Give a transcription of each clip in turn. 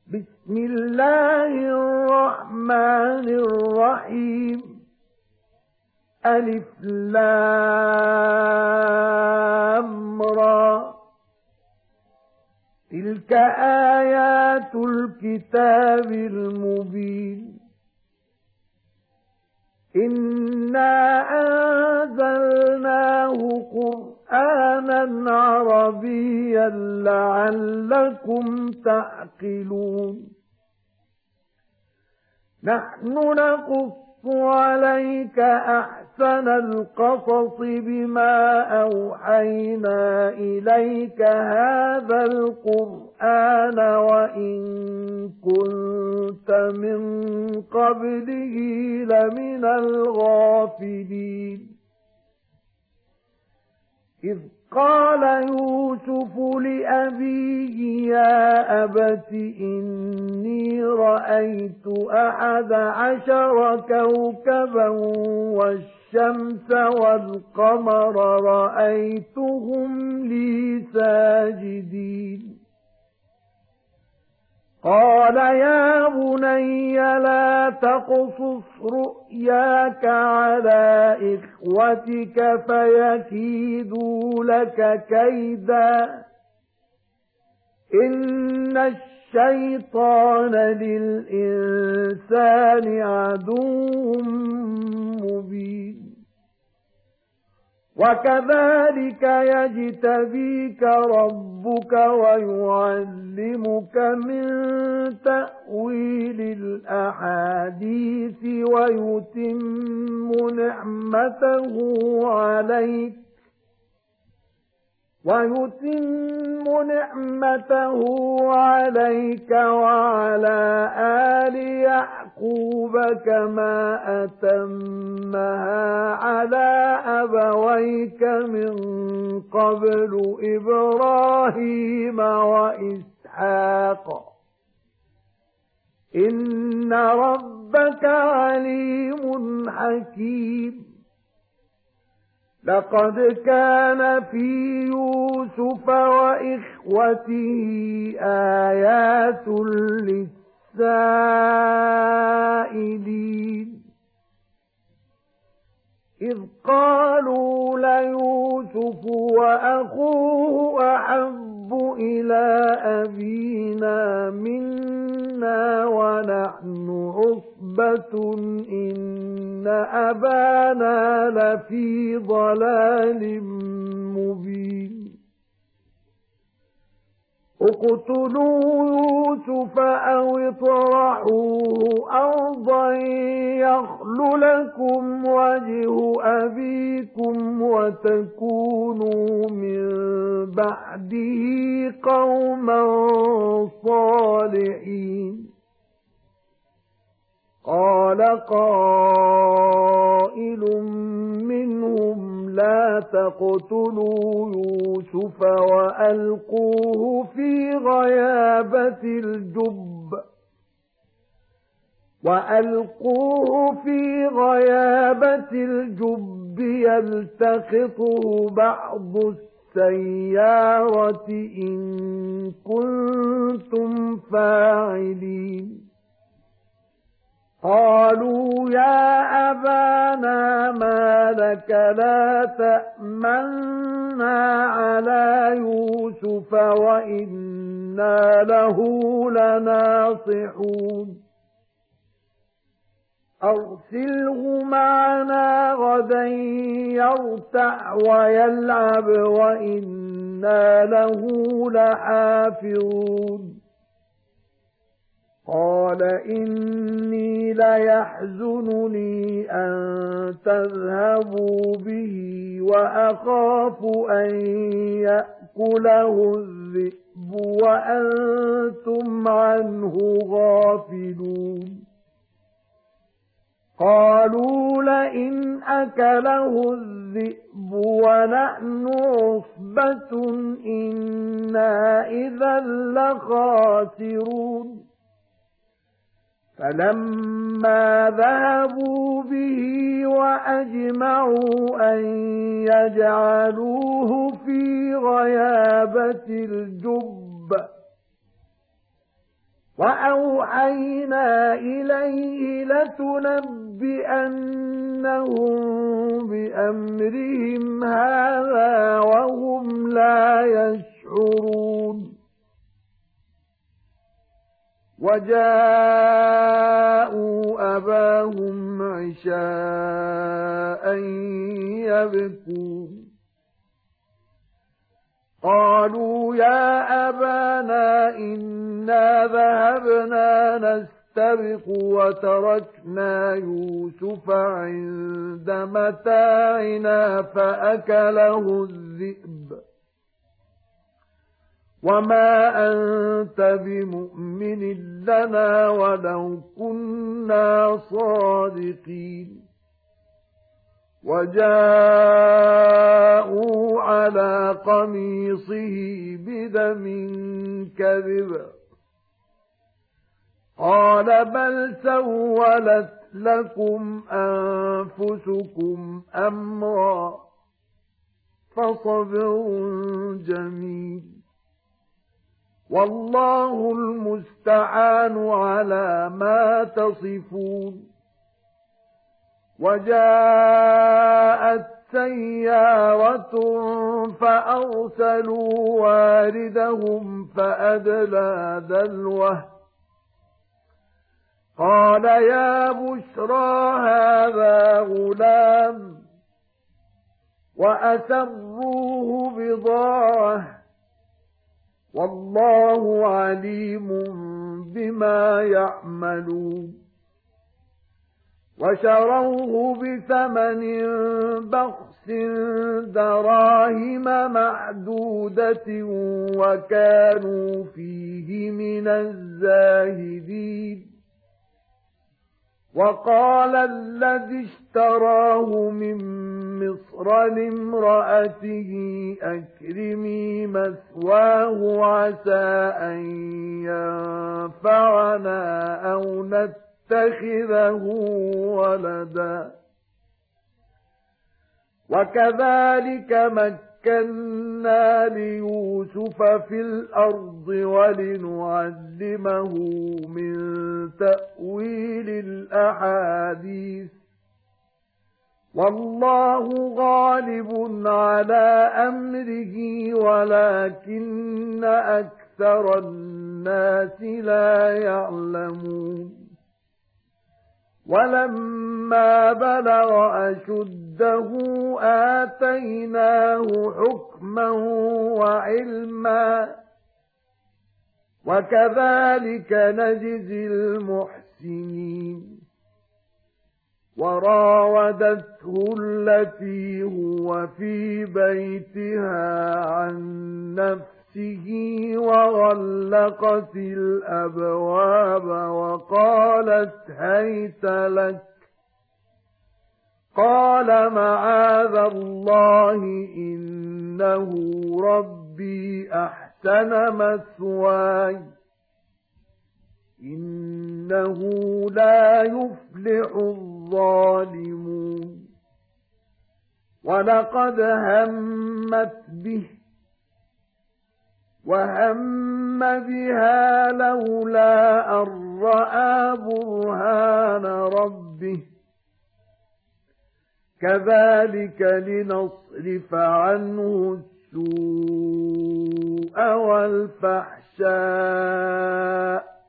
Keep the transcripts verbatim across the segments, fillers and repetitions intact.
بسم الله الرحمن الرحيم ألف لام را تلك آيات الكتاب المبين إنا أنزلناه قرآنا عربيا لعلكم تعقلون نحن نقص عليك أحسن القصص بما أوحينا إليك هذا القرآن وإن كنت من قبله لمن الغافلين إذ قال يوسف لأبيه يا أبت إني رأيت أحد عشر كوكبا والشمس والقمر رأيتهم لي ساجدين قال يا بني لا تقصص رؤياك على إخوتك فيكيدوا لك كيدا إن الشيطان للإنسان عدو مبين وكذلك يجتبيك ربك ويعلمك من تأويل الأحاديث ويتم نعمته عليك ويتم نعمته عليك وعلى آل يعقوب كما أتمها على أبويك من قبل إبراهيم وإسحاق إن ربك عليم حكيم لقد كان في يوسف وإخوته آيات للسائلين إذ قالوا ليوسف وأخوه أحب إلى أبينا منا ونحن عصبة إن أبانا لفي ضلال مبين اقتلوا يوسف أو اطرحوه أرضا يخل لكم وجه أبيكم وتكونوا من بعده قوما صالحين قال قائل منهم لا تقتلوا يوسف وألقوه في غيابة الجب وألقوه في غيابة الجب يلتقطه بعض السيارة إن كنتم فاعلين قالوا يا أبانا ما لك لا تأمنا على يوسف وإنا له لناصحون أرسله معنا غدا يرتع ويلعب وإنا له لحافظون قال إني ليحزنني أن تذهبوا به وأخاف أن يأكله الذئب وأنتم عنه غافلون قالوا لئن أكله الذئب ونحن عصبة إنا إذا لخاسرون فلما ذهبوا به وأجمعوا أن يجعلوه في غيابة الجب وأوحينا إليه لتنبئنهم بأمرهم هذا وهم لا يشعرون وجاءوا أباهم عشاء يبكون قالوا يا أبانا إنا ذهبنا نستبق وتركنا يوسف عند متاعنا فأكله الذئب وما أنت بمؤمن لنا ولو كنا صادقين وجاءوا على قميصه بدم كذب قال بل سولت لكم أنفسكم أمرا فصبر جميل والله المستعان على ما تصفون وجاءت سيارة فأرسلوا واردهم فأدلى دلوه قال يا بشرى هذا غلام وأسروه بضاعة والله عليم بما يعملون وشروه بثمن بخس دراهم معدودة وكانوا فيه من الزاهدين وقال الذي اشتراه من مصر لامرأته أكرمي مثواه عسى أن ينفعنا أو نتخذه ولدا وكذلك مكنا ليوسف في الأرض ولنعلمه من تأويل الأحاديث والله غالب على أمره ولكن أكثر الناس لا يعلمون ولما بلغ أشده آتيناه حكما وعلما وكذلك نجزي المحسنين وراودته التي هو في بيتها عن نفسه وغلقت الأبواب وقالت هيت لك قال معاذ الله إنه ربي أحسن مثواي إنه لا يفلح الظالمون ولقد همت به وهم بها لولا أن رأى برهان ربه كذلك لنصرف عنه السوء والفحشاء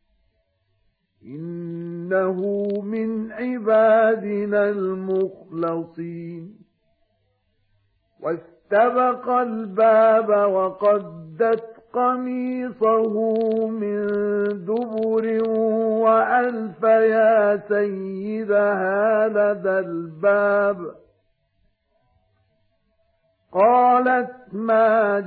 إنه من عبادنا المخلصين واستبق الباب وقدت قميصه من دبر وألف يا سيدها لدى الباب قالت ما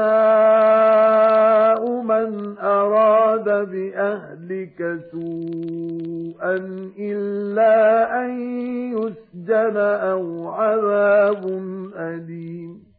جزاء من أراد بأهلك سوءا إلا أن يسجن أو عذاب أليم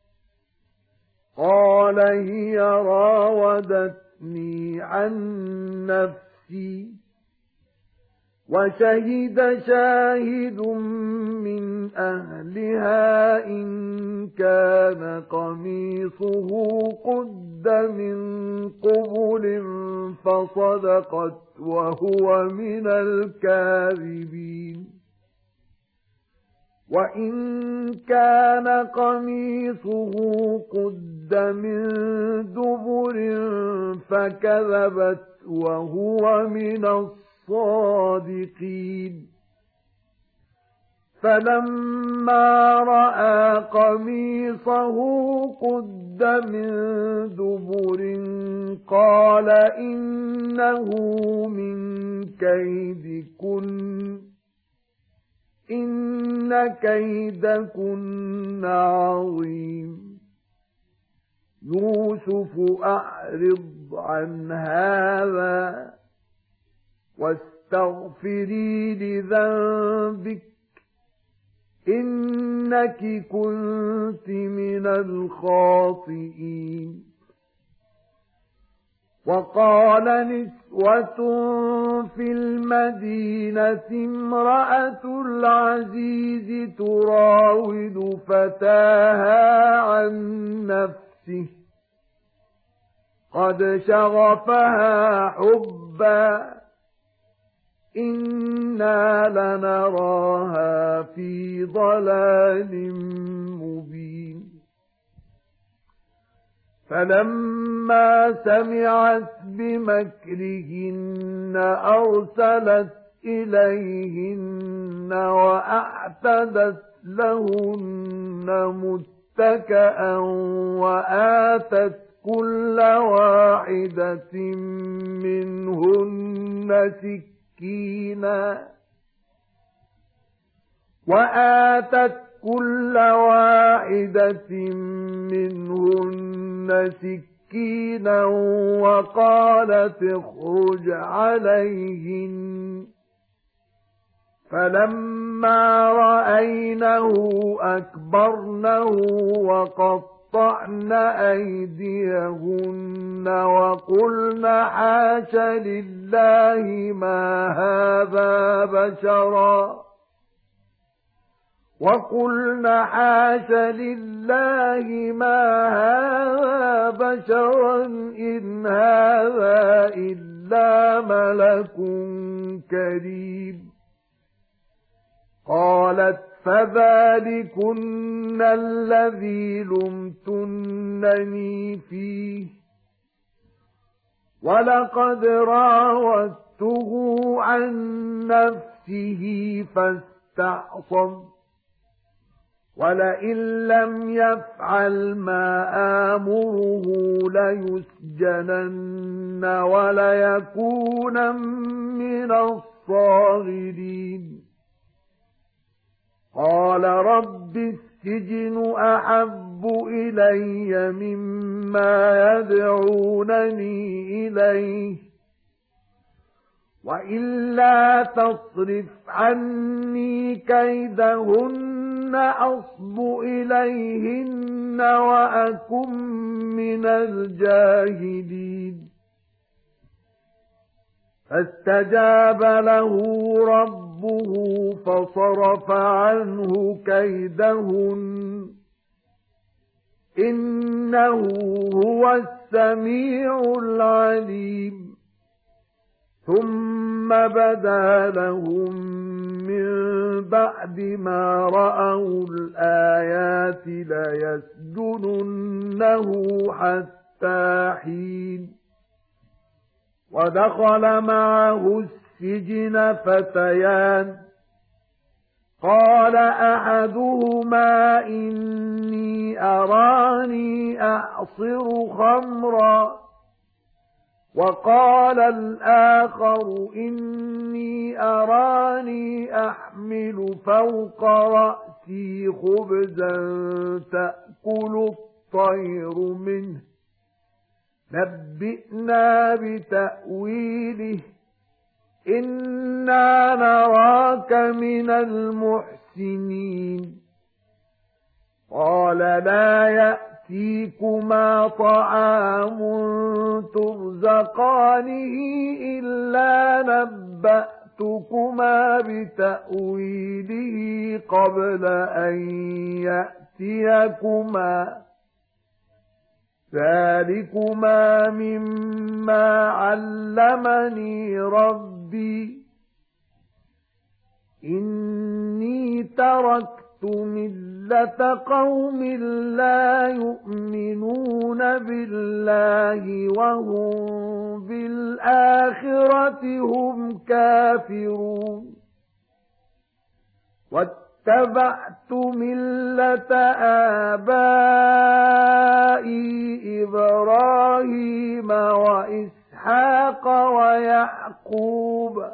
قال هي راودتني عن نفسي وشهد شاهد من أهلها إن كان قميصه قد من قبل فصدقت وهو من الكاذبين وإن كان قميصه قد من دبر فكذبت وهو من الصادقين فلما رأى قميصه قد من دبر قال إنه من كيدكن إن كيدكن عظيم يوسف أعرض عن هذا واستغفري لذنبك إنك كنت من الخاطئين وقال نسوة في المدينة امرأة العزيز تراود فتاها عن نفسه قد شغفها حبا إنا لنراها في ضلال مبين فلما سمعت بمكرهن أرسلت إليهن وأعتدت لهن متكئا وآتت كل واحدة منهن سكينا وآتت كل واحدة منهن سكينا وقالت اخرج عليهن فلما رأينه أكبرنه وقطعن أيديهن وقلن حاش لله ما هذا بشرا وقلن حاش لله ما هذا بشرا إن هذا إلا ملك كريم قالت فذلكن الذي لمتنني فيه ولقد راودته عن نفسه فاستعصم ولئن لم يفعل ما آمره ليسجنن وليكونن من الصاغرين قال رب السجن أحب إلي مما يدعونني إليه وإلا تصرف عني كيدهن أصب إليهن وأكن من الجاهلين فاستجاب له ربه فصرف عنه كيدهن إنه هو السميع العليم ثم بدا لهم من بعد ما رأوا الآيات ليسجننه حتى حين ودخل معه السجن فتيان قال أحدهما إني أراني أعصر خمرا وقال الآخر إني أراني أحمل فوق رأسي خبزا تأكل الطير منه نبئنا بتأويله إنا نراك من المحسنين قال لا يأتيكما طعام ترزقانه إلا نبأتكما نَبَّأْتُكُمَا بِتَأْوِيلِهِ قَبْلَ أَن يَأْتِيَكُمَا ذَلِكُمَا مِمَّا عَلَّمَنِي رَبِّي إِنِّي تَرَكْتُ مِلَّةَ قَوْمٍ لَّا يُؤْمِنُونَ بِاللَّهِ وَهُمْ بِالْآخِرَةِ هُمْ كَافِرُونَ وَاتَّبَعْتُ مِلَّةَ آبَائِي إِبْرَاهِيمَ وَإِسْحَاقَ وَيَعْقُوبَ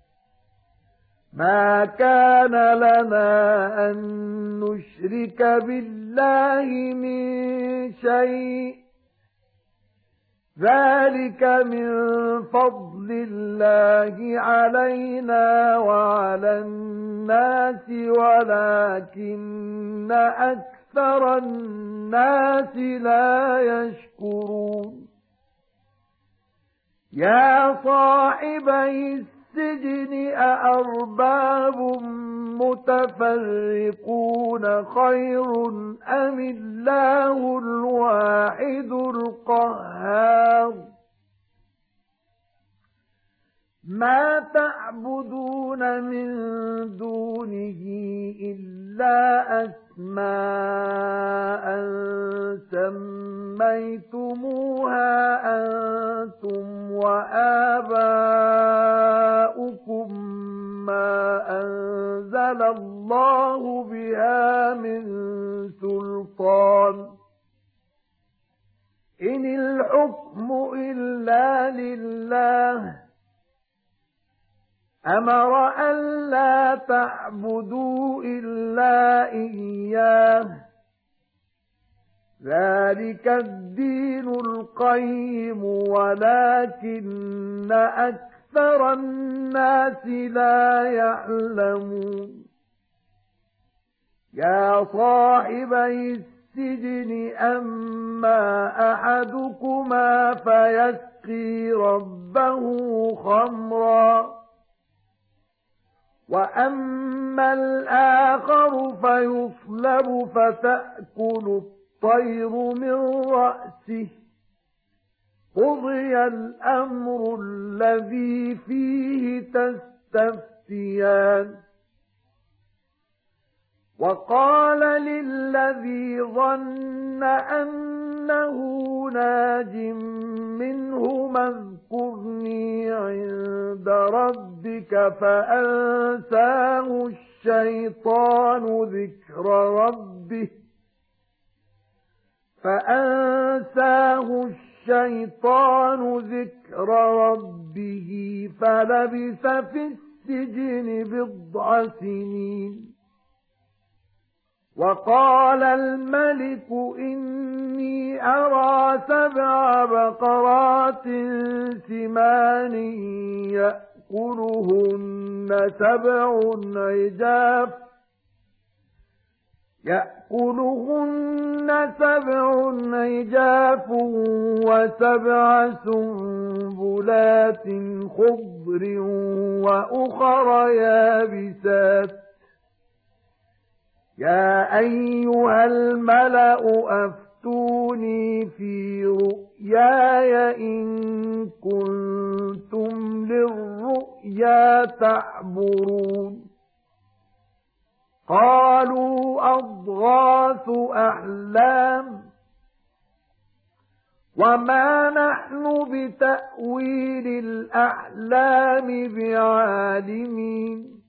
مَا كَانَ لَنَا أَن نُّشْرِكَ بِاللَّهِ مِن شَيْءٍ ذَلِكَ مِن فَضْلِ اللَّهِ عَلَيْنَا وَعَلَى النَّاسِ وَلَكِنَّ أَكْثَرَ النَّاسِ لَا يَشْكُرُونَ يَا صَاحِبَيِ السِّجْنِ أَأَرْبَابٌ مُتَفَرِّقُونَ خَيْرٌ أَمِ اللَّهُ الْوَاحِدُ الْقَهَّارُ مَا تَعْبُدُونَ مِن دُونِهِ إِلَّا أَسْمَاءً سَمَّيْتُمُوهَا أَنتُمْ وَآبَاؤُكُم مَّا أَنزَلَ اللَّهُ بِهَا مِن سُلْطَانٍ إِنِ الْحُكْمُ إِلَّا لِلَّهِ أَمَرَ أَلَّا تَعْبُدُوا إِلَّا إِيَّاهُ ذَلِكَ الدِّينُ الْقَيِّمُ وَلَكِنَّ أَكْثَرَ النَّاسِ لَا يَعْلَمُونَ يَا صَاحِبَيِ السِّجْنِ أَمَّا أَحَدُكُمَا فَيَسْقِي رَبَّهُ خَمْرًا وَأَمَّا الْآخَرُ فَيُصْلَبُ فَتَأْكُلُ الطَّيْرُ مِنْ رَأْسِهِ قُضِيَ الْأَمْرُ الَّذِي فِيهِ تَسْتَفْتِيَانِ وَقَالَ لِلَّذِي ظَنَّ أَنَّهُ نَاجٍ مِّنْهُمَا اذْكُرْنِي عِندَ رَبِّكَ فَأَنسَاهُ الشَّيْطَانُ ذِكْرَ رَبِّهِ فَأَنسَاهُ الشَّيْطَانُ ذِكْرَ رَبِّهِ فَلَبِثَ فِي السِّجْنِ بِضْعَ سِنِينَ وَقَالَ الْمَلِكُ إِنِّي أَرَى سَبْعَ بَقَرَاتٍ سِمَانٍ يَأْكُلُهُنَّ سَبْعٌ عِجَافٌ يَأْكُلُهُنَّ سَبْعٌ عِجَافٌ وَسَبْعَ سُنبُلَاتٍ خُضْرٍ وَأُخَرَ يَابِسَاتٍ يَا أَيُّهَا الْمَلَأُ أَفْتُونِي فِي رُؤْيَايَ إِن كُنتُمْ لِلرُّؤْيَا تَعْبُرُونَ قَالُوا أَضْغَاثُ أَحْلَامٍ وَمَا نَحْنُ بِتَأْوِيلِ الْأَحْلَامِ بِعَالِمِينَ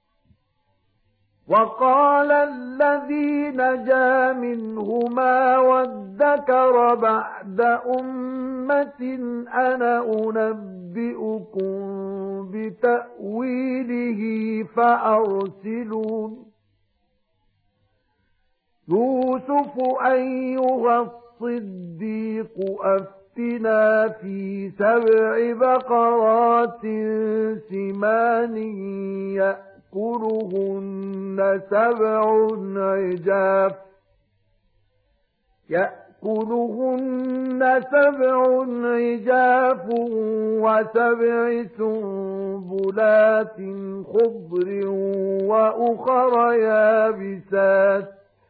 وَقَالَ الَّذِي نَجَا مِنْهُمَا وَادَّكَرَ بَعْدَ أُمَّةٍ أَنَا أُنَبِّئُكُم بِتَأْوِيلِهِ فَأَرْسِلُونِ يُوسُفُ أَيُّهَا الصِّدِّيقُ أَفْتِنَا فِي سَبْعِ بَقَرَاتٍ سِمَانٍ يَأْكُلُهُنَّ سَبْعٌ عِجَافٌ يَأْكُلُهُنَّ يأكلهن سبع عجاف وسبع سنبلات خضر وأخر يابسات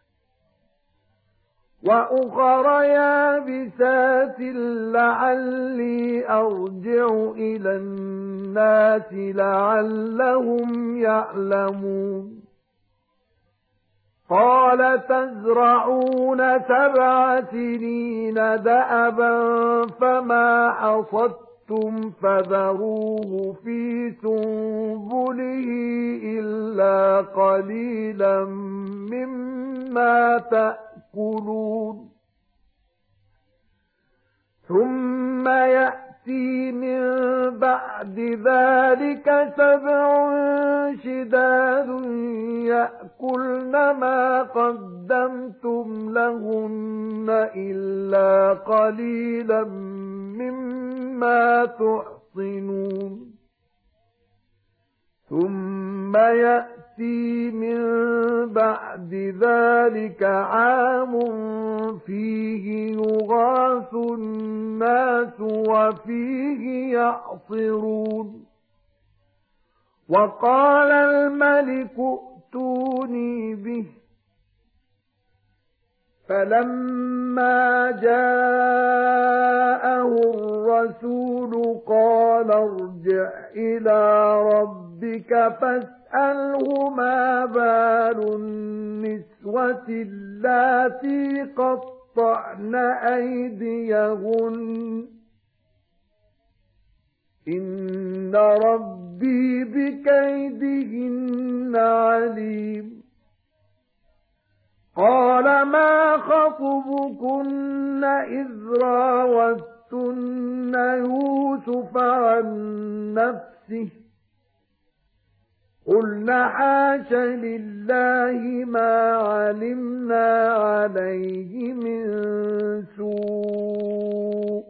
وأخر يابسات لعلي أرجع إلى الناس لعلهم يعلمون قال تزرعون سبع سنين دأبا فما حصدتم فذروه في سنبله إلا قليلا مما تأكلون ثم يأتي من بعد ذلك سبع شداد يأكلن ما قدمتم لهن إلا قليلا مما تحصنون ثم يأتي من بعد ذلك عام فيه يغاث الناس وفيه يعصرون وقال الملك ائتوني به فلما جاءه الرسول قال ارجع إلى ربك فاسأله ما بال النسوة اللاتي قطعن أيديهن إن ربي بكيدهن عليم قال ما خطبكن إذ راوتن يوسف عن نفسه قلنا حاش لله ما علمنا عليه من سوء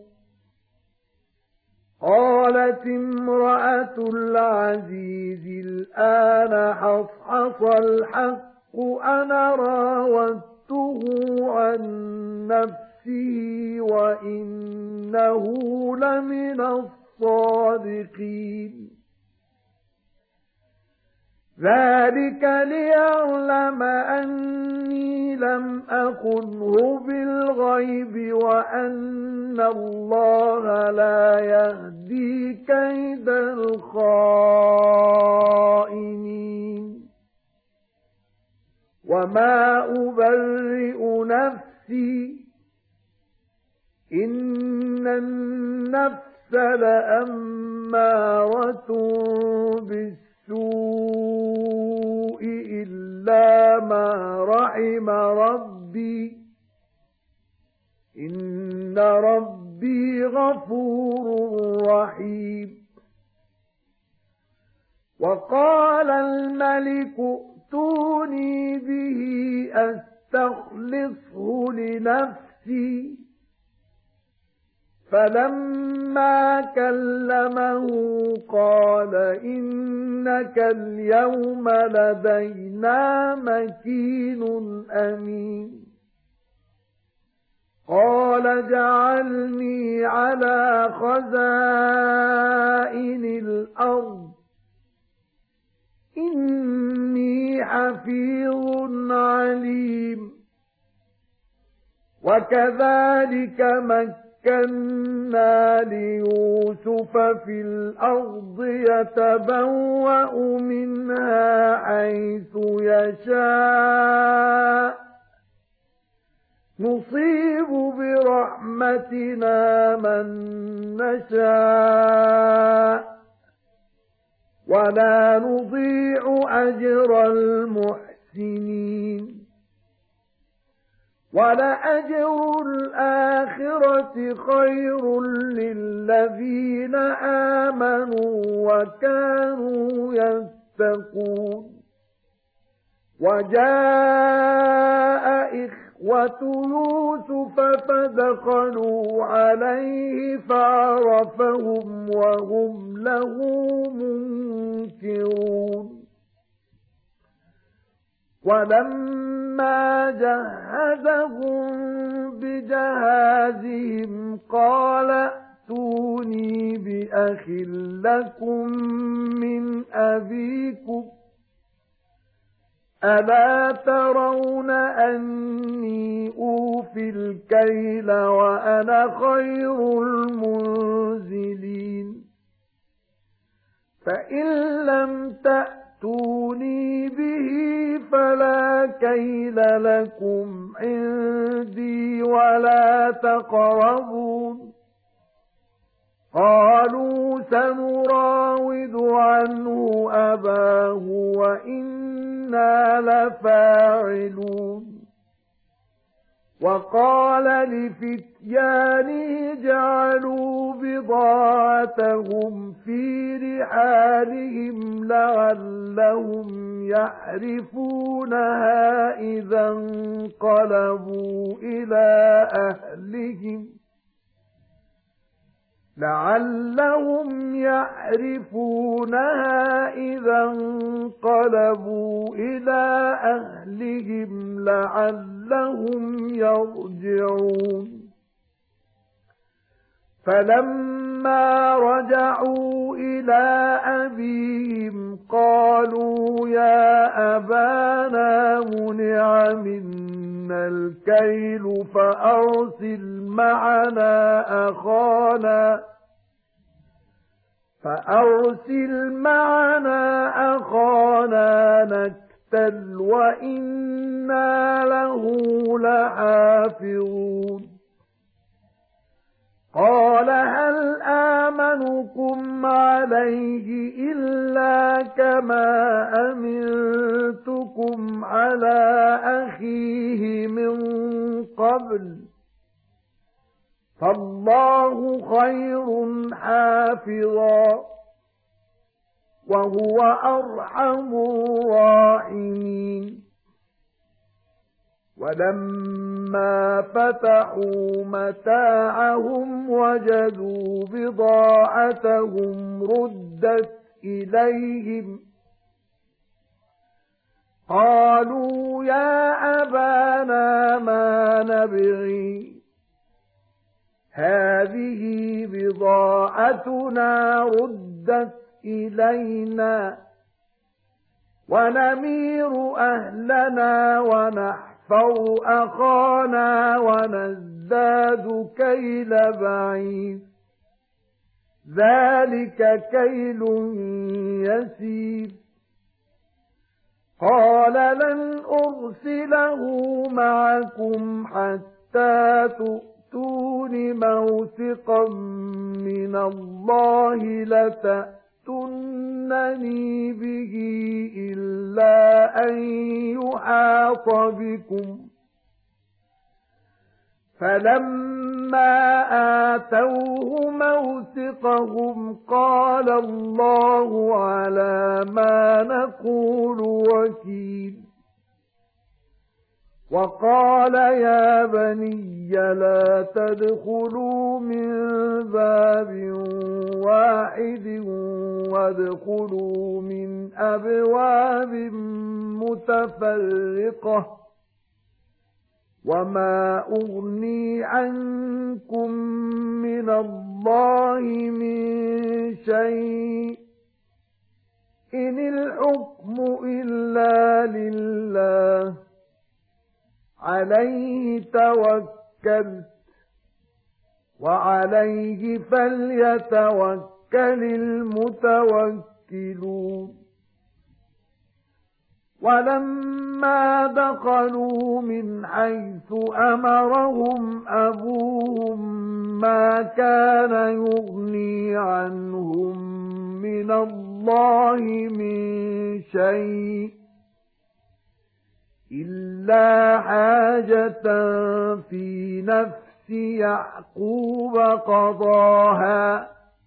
قالت امرأة العزيز الآن حصحص الحق أنا راودته عن نفسه وإنه لمن الصادقين ذلك ليعلم أني لم أخنه بالغيب وأن الله لا يهدي كيد الخائنين وما أبرئ نفسي إن النفس لأمارة بالسوء السوء إلا ما رحم ربي إن ربي غفور رحيم وقال الملك ائتوني به أستخلصه لنفسي فلما كلمه قال إنك اليوم لدينا مكين أمين قال اجعلني على خزائن الأرض إني حفيظ عليم وكذلك مكين مكنا ليوسف في الأرض يتبوأ منها حيث يشاء نصيب برحمتنا من نشاء ولا نضيع أجر المحسنين ولأجر الآخرة خير للذين آمنوا وكانوا يتقون وجاء إخوة يوسف فدخلوا عليه فعرفهم وهم له منكرون ولما فَلَمَّا جَهَّزَهُم بِجَهَازِهِمْ قَالَ ائْتُونِي بِأَخٍ لَّكُم مِّنْ أَبِيكُمْ أَلَا تَرَوْنَ أَنِّي أُوفِي الْكَيْلَ وَأَنَا خَيْرُ الْمُنزِلِينَ فَإِن لَّمْ تَأْتُونِي بِهِ فَلَا كَيْلَ لَكُمْ عِندِي وَلَا تَقْرَبُونِ قَالُوا سَنُرَاوِدُ عَنْهُ أَبَاهُ وَإِنَّا لَفَاعِلُونَ وَقَالَ لِفِتْيَانِهِ اجْعَلُوا بِضَاعَتَهُمْ فِي رِحَالِهِمْ لَعَلَّهُمْ يَعْرِفُونَهَا إِذَا انقَلَبُوا إِلَى أَهْلِهِمْ لَعَلَّهُمْ يَعْرِفُونَهَا إِذَا انقَلَبُوا إِلَى أَهْلِهِمْ لَعَلَّهُمْ يَرْجِعُونَ فَلَمَّا رَجَعُوا إِلَى أَبِيهِمْ قَالُوا يَا أَبَانَا مُنِعَ مِنَّا الْكَيْلُ فَأَرْسِلْ مَعَنَا أَخَانَا فَأَرْسِلْ مَعَنَا أَخَانَا نَكْتَلْ وَإِنَّا لَهُ لَحَافِظُونَ قَالَ هَلْ آمَنُكُمْ عَلَيْهِ إِلَّا كَمَا أَمِنتُكُمْ عَلَى أَخِيهِ مِنْ قَبْلُ فَاللَّهُ خَيْرٌ حَافِظًا وَهُوَ أَرْحَمُ الرَّاحِمِينَ وَلَمَّا فَتَحُوا مَتَاعَهُمْ وَجَدُوا بِضَاعَتَهُمْ رُدَّتْ إِلَيْهِمْ قَالُوا يَا أَبَانَا مَا نَبْغِي هَذِهِ بِضَاعَتُنَا رُدَّتْ إِلَيْنَا وَنَمِيرُ أَهْلَنَا وَنَحْفَظُ أَخَانَا وَنَزْدَادُ كَيْلَ بَعِيرٍ ذَلِكَ كَيْلٌ يَسِيرٌ قَالَ لَنْ أُرْسِلَهُ مَعَكُمْ حَتَّى تُؤْتُونِ مَوْثِقًا مِنَ اللَّهِ لَتَأْتُنَّنِي بِهِ إِلَّا أَن يُحَاطَ بِكُمْ فَلَمَّا آتَوْهُ مَوْثِقَهُمْ قَالَ اللَّهُ عَلَى مَا نَقُولُ وَكِيلٌ وَقَالَ يَا بَنِيَّ لَا تَدْخُلُوا مِنْ بَابٍ وَاحِدٍ وَادْخُلُوا مِنْ أَبْوَابٍ مُتَفَرِّقَةٍ وَمَا أُغْنِي عَنْكُمْ مِنَ اللَّهِ مِنْ شَيْءٍ إِنِ الْحُكْمُ إِلَّا لِلَّهِ عَلَيْهِ تَوَكَّلْتُ وَعَلَيْهِ فَلْيَتَوَكَّلِ الْمُتَوَكِّلُونَ وَلَمَّا دَخَلُوا مِنْ حَيْثُ أَمَرَهُمْ أَبُوهُمْ مَا كَانَ يُغْنِي عَنْهُمْ مِنَ اللَّهِ مِنْ شَيْءٍ إِلَّا حَاجَةً فِي نَفْسِ يَعْقُوبَ قَضَاهَا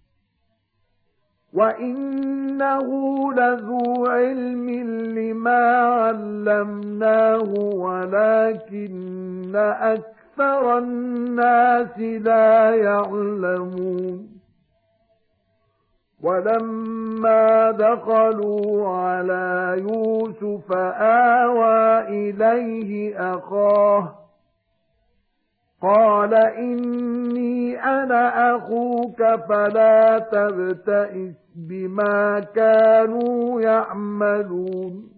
وَإِنَّهُ لَذُو عِلْمٍ لِمَا عَلَّمْنَاهُ وَلَكِنَّ أَكْثَرَ النَّاسِ لَا يَعْلَمُونَ وَلَمَّا دَخَلُوا عَلَى يُوسُفَ آوَى إِلَيْهِ أَخَاهُ قَالَ إِنِّي أَنَا أَخُوكَ فَلَا تَبْتَئِسْ بِمَا كَانُوا يَعْمَلُونَ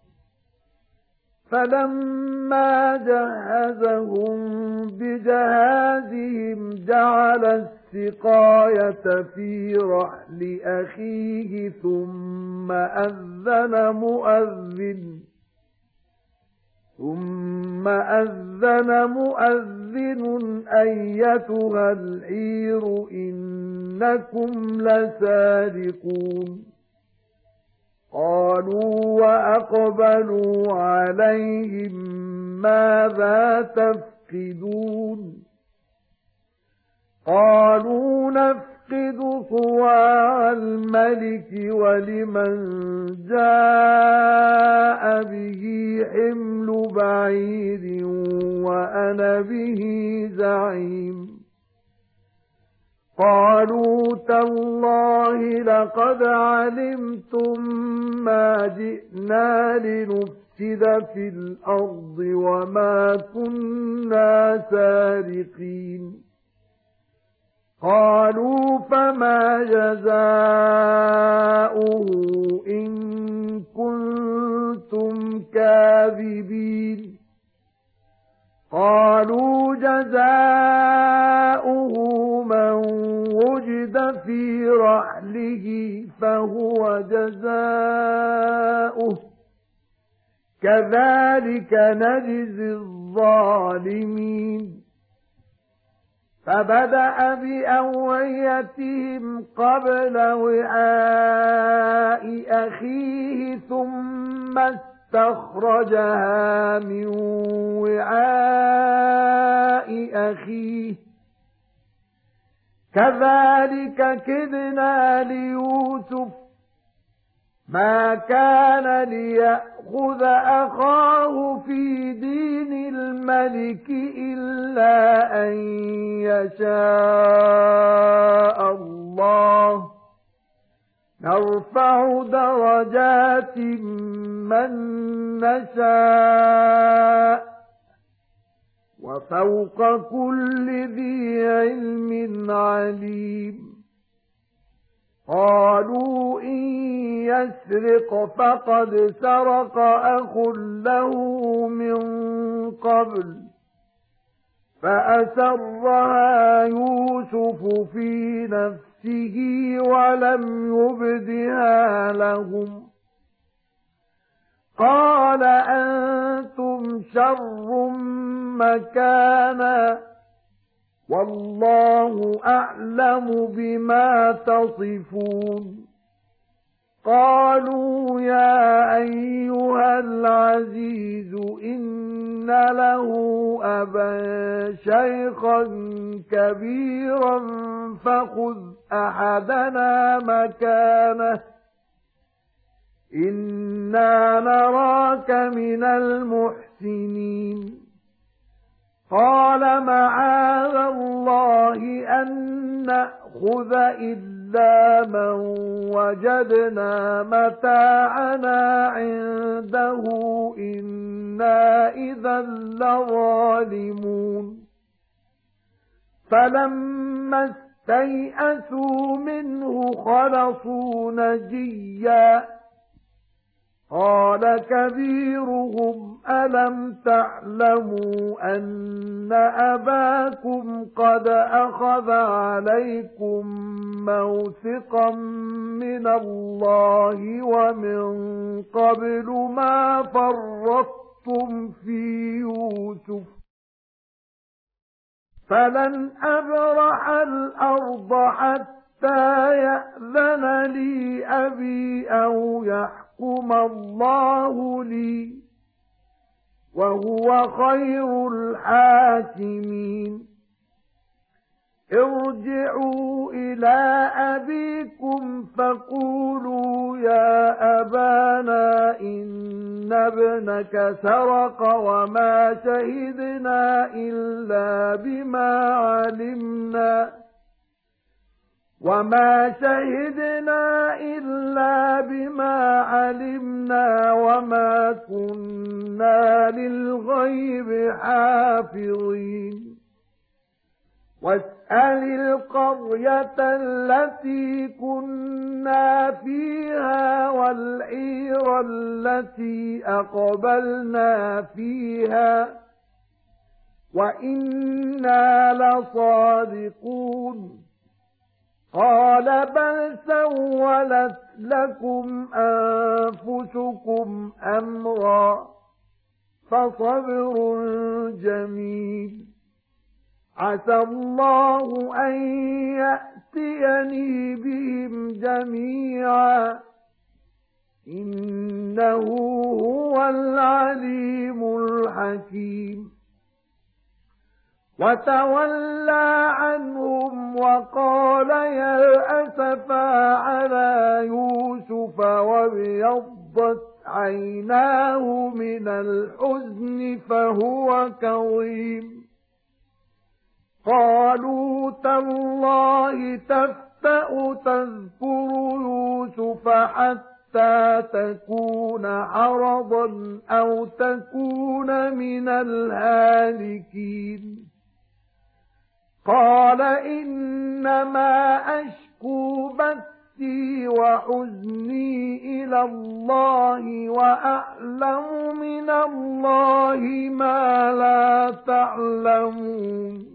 فَلَمَّا جَهَّزَهُم بِجَهَازِهِمْ جَعَلَ السِّقَايَةَ فِي رَحْلِ أَخِيهِ ثُمَّ أَذَّنَ مُؤَذِّنٌ ثُمَّ أَذَّنَ مُؤَذِّنٌ أَيَّتُهَا الْعِيرُ إِنَّكُمْ لَسَارِقُونَ قَالُوا وَأَقْبَلُوا عَلَيْهِمْ مَاذَا تَفْقِدُونَ قَالُوا نَفْقِدُ صُوَاعَ الْمَلِكِ وَلِمَنْ جَاءَ بِهِ حِمْلُ بَعِيرٍ وَأَنَا بِهِ زَعِيمٌ قَالُوا تَاللَّهِ لَقَدْ عَلِمْتُمْ مَا جِئْنَا لِنُفْسِدَ فِي الْأَرْضِ وَمَا كُنَّا سَارِقِينَ قَالُوا فَمَا جَزَاؤُهُ إِن كُنتُمْ كَاذِبِينَ قَالُوا جَزَاؤُهُ مَنْ وُجِدَ فِي رَحْلِهِ فَهُوَ جَزَاؤُهُ كَذَلِكَ نَجْزِي الظَّالِمِينَ فَبَدَأَ بِأَوْعِيَتِهِمْ قَبْلَ وِعَاءِ أَخِيهِ ثُمَّ اسْتَخْرَجَهَا مِنْ وِعَاءِ أَخِيهِ كَذَلِكَ كِدْنَا لِيُوسُفَ مَا كَانَ لِيَأْخُذَ أَخَاهُ فِي دِينِ الْمَلِكِ إِلَّا أَن يَشَاءَ اللَّهُ نَرْفَعُ دَرَجَاتٍ مَّن نَّشَاءُ وَفَوْقَ كُلِّ ذِي عِلْمٍ عَلِيمٌ قَالُوا إِن يَسْرِقْ فَقَدْ سَرَقَ أَخٌ لَّهُ مِن قَبْلُ فَأَسَرَّهَا يُوسُفُ فِي نَفْسِهِ وَلَمْ يُبْدِهَا لَهُمْ قَالَ أَنتُمْ شَرٌّ مَّكَانًا وَاللَّهُ أَعْلَمُ بِمَا تَصِفُونَ قَالُوا يَا أَيُّهَا الْعَزِيزُ إِنَّ لَهُ أَبًا شَيْخًا كَبِيرًا فَخُذْ أَحَدَنَا مَكَانَهُ إِنَّا نَرَاكَ مِنَ الْمُحْسِنِينَ قَالَ مَعَاذَ اللَّهِ أَن نَّأْخُذَ إِلَّا مَن وَجَدْنَا مَتَاعَنَا عِندَهُ إِنَّا إِذًا لَّظَالِمُونَ فَلَمَّا اسْتَيْأَسُوا مِنْهُ خَلَصُوا نَجِيًّا قَالَ كَبِيرُهُمْ أَلَمْ تَعْلَمُوا أَنَّ أَبَاكُمْ قَدْ أَخَذَ عَلَيْكُمْ مَوْثِقًا مِنَ اللَّهِ وَمِنْ قَبْلُ مَا فَرَّطتُمْ فِي يُوسُفَ فَلَنْ أَبْرَحَ الْأَرْضَ حَتَّى يَأْذَنَ لِي أَبِي أَوْ يَحْكُمَ اللَّهُ لِي وَهُوَ خَيْرُ الْحَاكِمِينَ ارْجِعُوا إِلَى أَبِيكُمْ فَقُولُوا يَا أَبَانَا إِنَّ ابْنَكَ سَرَقَ وَمَا شَهِدْنَا إِلَّا بِمَا عَلِمْنَا وَمَا شَهِدْنَا إِلَّا بِمَا عَلِمْنَا وَمَا كُنَّا لِلْغَيْبِ حَافِظِينَ وَاسْأَلِ الْقَرْيَةَ الَّتِي كُنَّا فِيهَا وَالْعِيرَ الَّتِي أَقْبَلْنَا فِيهَا وَإِنَّا لَصَادِقُونَ قَالَ بَلْ سَوَّلَتْ لَكُمْ أَنفُسُكُمْ أَمْرًا فَصَبْرٌ جَمِيلٌ عَسَى اللَّهُ أَن يَأْتِيَنِي بِهِمْ جَمِيعًا إِنَّهُ هُوَ الْعَلِيمُ الْحَكِيمُ وَتَوَلَّى عَنْهُمْ وَقَالَ يَا أَسَفَىٰ عَلَىٰ يُوسُفَ وَابْيَضَّتْ عَيْنَاهُ مِنَ الْحُزْنِ فَهُوَ كَظِيمٌ قَالُوا تَاللَّهِ تَفْتَأُ تَذْكُرُ يُوسُفَ حَتَّىٰ تَكُونَ حَرَضًا أَوْ تَكُونَ مِنَ الْهَالِكِينَ قَالَ إِنَّمَا أَشْكُو بَثِّي وَحُزْنِي إِلَى اللَّهِ وَأَعْلَمُ مِنَ اللَّهِ مَا لَا تَعْلَمُونَ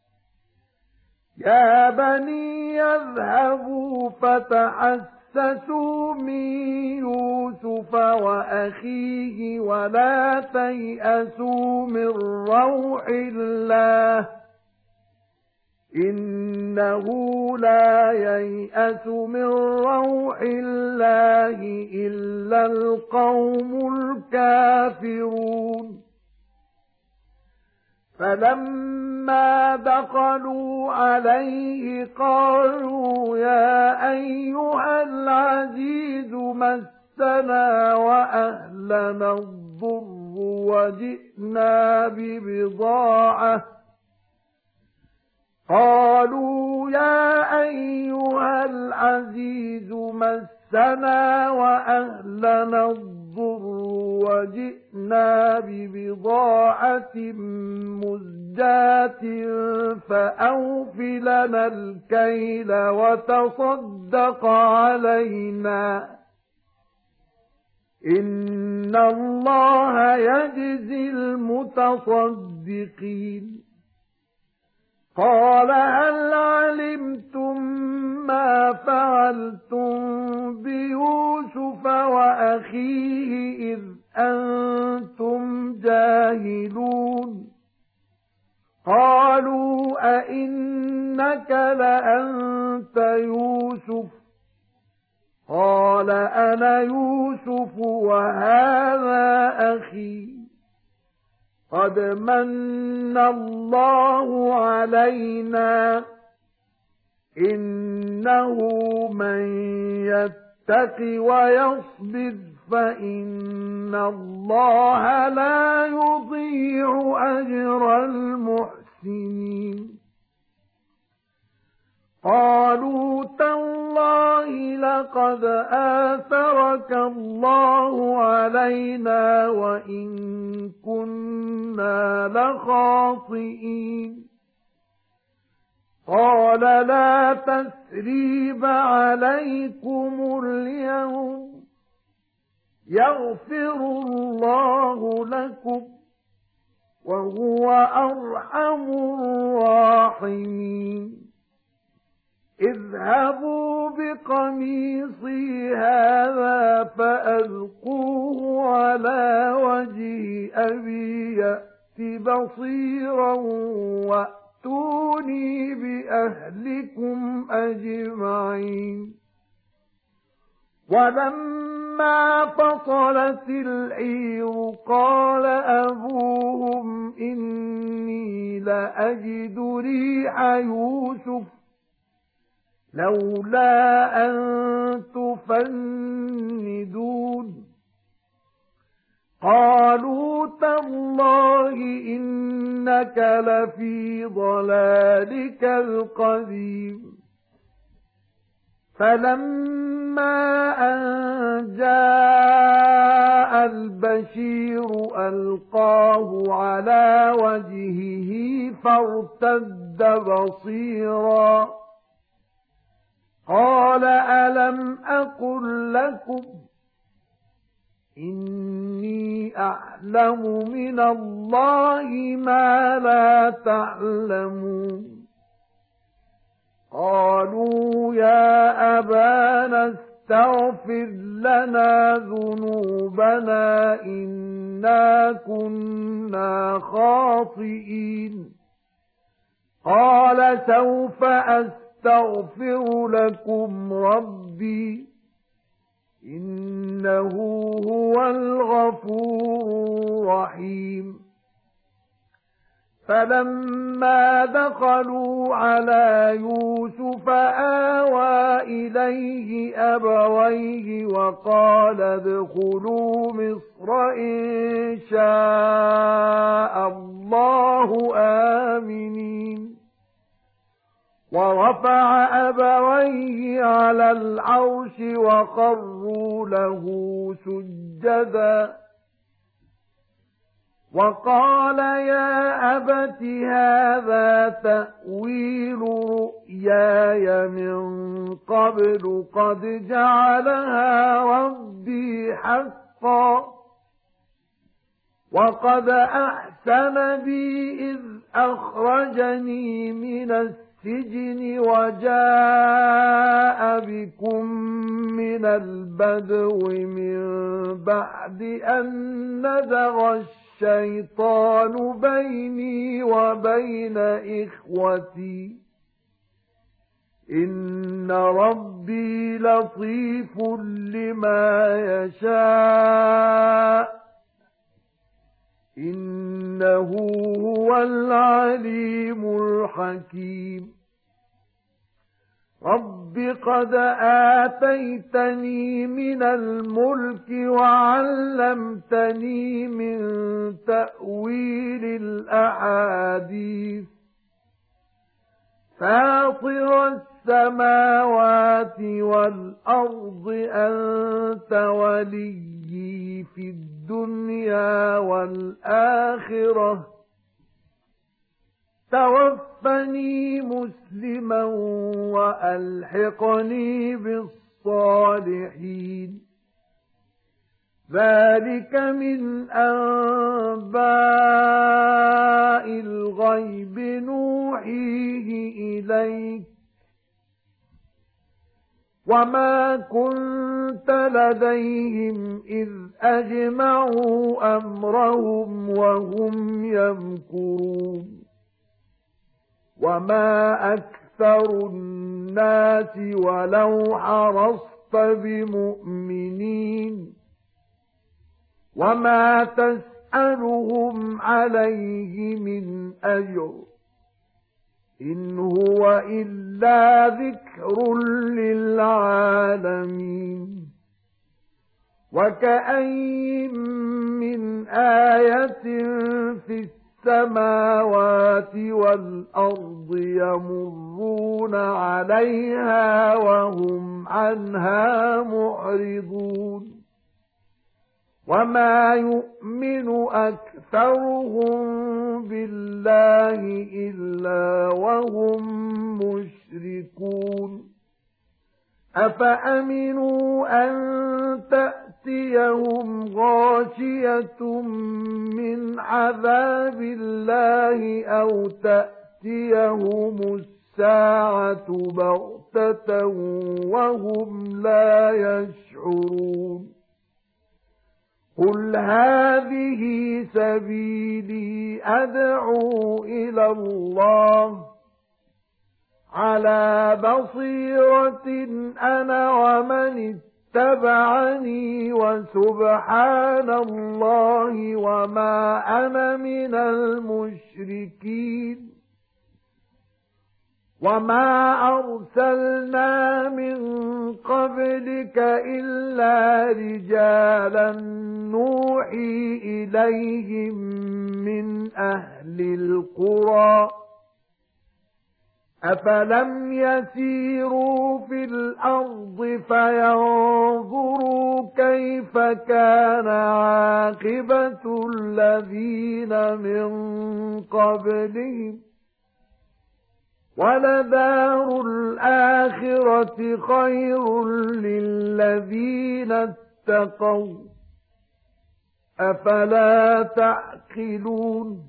يَا بَنِيَّ اذْهَبُوا فَتَحَسَّسُوا مِن يُوسُفَ وَأَخِيهِ وَلَا تَيْأَسُوا مِن رَّوْحِ اللَّهِ إِنَّهُ لَا يَيْأَسُ مِن رَّوْحِ اللَّهِ إِلَّا الْقَوْمُ الْكَافِرُونَ فَلَمَّا دَخَلُوا عَلَيْهِ قَالُوا يَا أَيُّهَا الْعَزِيزُ مَسَّنَا وَأَهْلَنَا الضُّرُّ وَجِئْنَا بِبِضَاعَةٍ قَالُوا يَا أَيُّهَا الْعَزِيزُ مَسَّنَا وَأَهْلَنَا الضُّرُّ وَجِئْنَا بِبِضَاعَةٍ مُزْجَاةٍ فَأَوْفِ لَنَا الْكَيْلَ وَتَصَدَّقْ عَلَيْنَا إِنَّ اللَّهَ يَجْزِي الْمُتَصَدِّقِينَ قَالَ هَلْ عَلِمْتُمْ مَا فَعَلْتُمْ بِيُوسُفَ وَأَخِيهِ إِذْ أَنْتُمْ جَاهِلُونَ قَالُوا أَإِنَّكَ لَأَنْتَ يُوسُفُ قَالَ أَنَا يُوسُفُ وَهَذَا أَخِي قَدْ مَنَّ اللَّهُ عَلَيْنَا إِنَّهُ مَن يَتَّقِ وَيَصْبِرْ فَإِنَّ اللَّهَ لَا يُضِيعُ أَجْرَ الْمُحْسِنِينَ قَالُوا تَاللَّهِ لَقَدْ آثَرَكَ اللَّهُ عَلَيْنَا وَإِن كُنَّا لَخَاطِئِينَ قَالَ لَا تَثْرِيبَ عَلَيْكُمُ الْيَوْمَ يَغْفِرُ اللَّهُ لَكُمْ وَهُوَ أَرْحَمُ الرَّاحِمِينَ اذْهَبُوا بِقَمِيصِي هَذَا فَأَلْقُوهُ عَلَى وَجْهِ أَبِي يَأْتِ بَصِيرًا وَأْتُونِي بِأَهْلِكُمْ أَجْمَعِينَ وَلَمَّا فَصَلَتِ الْعِيرُ قَالَ أَبُوهُمْ إِنِّي لَأَجِدُ رِيحَ يُوسُفَ لَوْلَا أَن تُفَنِّدُونِ قَالُوا تَاللَّهِ إِنَّكَ لَفِي ضَلَالِكَ الْقَدِيمِ فَلَمَّا أَن جَاءَ الْبَشِيرُ أَلْقَاهُ عَلَى وَجْهِهِ فَارْتَدَّ بَصِيرًا قَالَ أَلَمْ أَقُل لَّكُمْ إِنِّي أَعْلَمُ مِنَ اللَّهِ مَا لَا تَعْلَمُونَ قَالُوا يَا أَبَانَا اسْتَغْفِرْ لَنَا ذُنُوبَنَا إِنَّا كُنَّا خَاطِئِينَ قَالَ سَوْفَ أَسْتَغْفِرُ لَكُمْ رَبِّي إِنَّهُ هُوَ الْغَفُورُ الرَّحِيمُ فَلَمَّا دَخَلُوا عَلَى يُوسُفَ آوَى إِلَيْهِ أَبَوَيْهِ وَقَالَ ادْخُلُوا مِصْرَ إِن شَاءَ اللَّهُ آمِنِينَ وَرَفَعَ أَبَوَيْهِ عَلَى الْعَرْشِ وَخَرُّوا لَهُ سُجَّدًا وَقَالَ يَا أَبَتِ هَذَا تَأْوِيلُ رُؤْيَايَ مِن قَبْلُ قَدْ جَعَلَهَا رَبِّي حَقًّا وَقَدْ أَحْسَنَ بِي إِذْ أَخْرَجَنِي مِنَ السِّجْنِ وَجَاءَ بِكُم مِّنَ الْبَدْوِ مِن بَعْدِ أَن نَّزَغَ الشَّيْطَانُ بَيْنِي وَبَيْنَ إِخْوَتِي إِنَّ رَبِّي لَطِيفٌ لِّمَا يَشَاءُ إِنَّهُ هُوَ الْعَلِيمُ الْحَكِيمُ رَبِّ قَدْ آتَيْتَنِي مِنَ الْمُلْكِ وَعَلَّمْتَنِي مِنْ تَأْوِيلِ الْأَحَادِيثِ فَاطِرَ السَّمَاوَاتِ وَالْأَرْضِ أَنْتَ وَلِيِّي فِي الدُّنْيَا وَالْآخِرَةِ تَوَفَّنِي مُسْلِمًا وَأَلْحِقْنِي بِالصَّالِحِينَ ذَلِكَ مِنْ أَنْبَاءِ الْغَيْبِ نُوحِيهِ إِلَيْكَ وَمَا كُنْتَ لَدَيْهِمْ إِذْ أَجْمَعُوا أَمْرَهُمْ وَهُمْ يَمْكُرُونَ وَمَا أَكْثَرُ النَّاسِ وَلَوْ حَرَصْتَ بِمُؤْمِنِينَ وَمَا تَسْأَلُهُمْ عَلَيْهِ مِنْ أَجْرٍ إِنْ هُوَ إِلَّا ذِكْرٌ لِلْعَالَمِينَ وَكَأَيِّن مِّنْ آيَةٍ فِي السَّمَاوَاتِ وَالْأَرْضِ يَمُرُّونَ عَلَيْهَا وَهُمْ عَنْهَا مُعْرِضُونَ وَمَا يُؤْمِنُ أَكْثَرُهُم بِاللَّهِ إِلَّا وَهُم مُشْرِكُونَ أَفَأَمِنُوا أَن تَأْتِيَهُمْ غَاشِيَةٌ مِّنْ عَذَابِ اللَّهِ أَوْ تَأْتِيَهُمُ السَّاعَةُ بَغْتَةً وَهُمْ لَا يَشْعُرُونَ قُلْ هَٰذِهِ سَبِيلِي أَدْعُو إِلَى اللَّهِ عَلَى بَصِيرَةٍ أَنَا وَمَنِ اتَّبَعَنِي وَسُبْحَانَ اللَّهِ وَمَا أَنَا مِنَ الْمُشْرِكِينَ وَمَا أَرْسَلْنَا مِن قَبْلِكَ إِلَّا رِجَالًا نُوحِي إِلَيْهِم مِّنْ أَهْلِ الْقُرَى أَفَلَمْ يَسِيرُوا فِي الْأَرْضِ فَيَنظُرُوا كَيْفَ كَانَ عَاقِبَةُ الَّذِينَ مِنْ قَبْلِهِمْ وَلَدَارُ الْآخِرَةِ خَيْرٌ لِلَّذِينَ اتَّقَوْا أَفَلَا تَعْقِلُونَ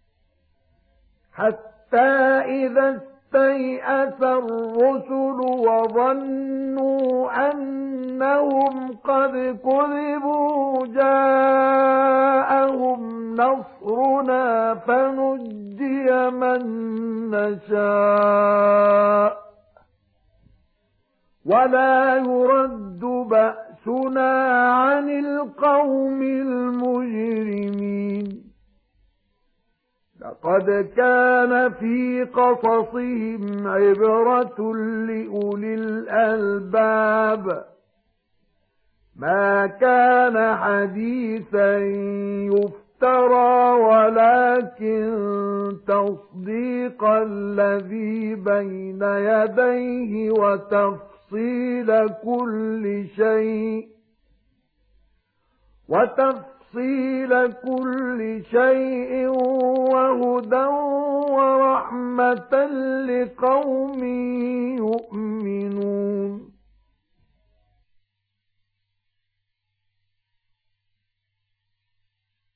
حَتَّى إِذَا اسْتَيْأَسَ الرُّسُلُ وَظَنُّوا أَنَّهُمْ قَدْ كُذِبُوا جَاءَهُمْ نَصْرُنَا فَنُجِّيَ مَن نَّشَاءُ وَلَا يُرَدُّ بَأْسُنَا عَنِ الْقَوْمِ الْمُجْرِمِينَ لَقَدْ كَانَ فِي قَصَصِهِمْ عِبْرَةٌ لِأُولِي الْأَلْبَابِ مَا كَانَ حَدِيثًا يُفْتَرَى وَلَكِن تَصْدِيقَ الَّذِي بَيْنَ يَدَيْهِ وَتَفْصِيلَ كُلِّ شَيْءٍ وَتَفْصِيلَ كُلِّ شَيْءٍ وَهُدًى وَرَحْمَةً لِقَوْمٍ يُؤْمِنُونَ